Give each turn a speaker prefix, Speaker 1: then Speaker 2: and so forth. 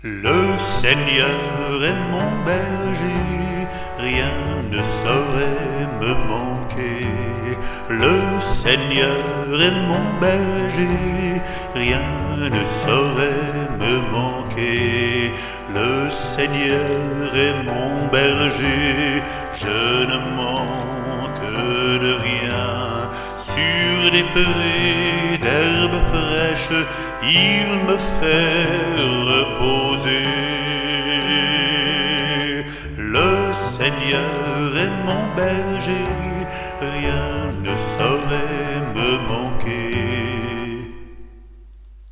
Speaker 1: Le Seigneur est mon berger, rien ne saurait me manquer. Le Seigneur est mon berger, rien ne saurait me manquer. Le Seigneur est mon berger, je ne manque de rien. Sur des prés d'herbes fraîches, il me fait reposer. Le Seigneur est mon berger, rien ne saurait me manquer.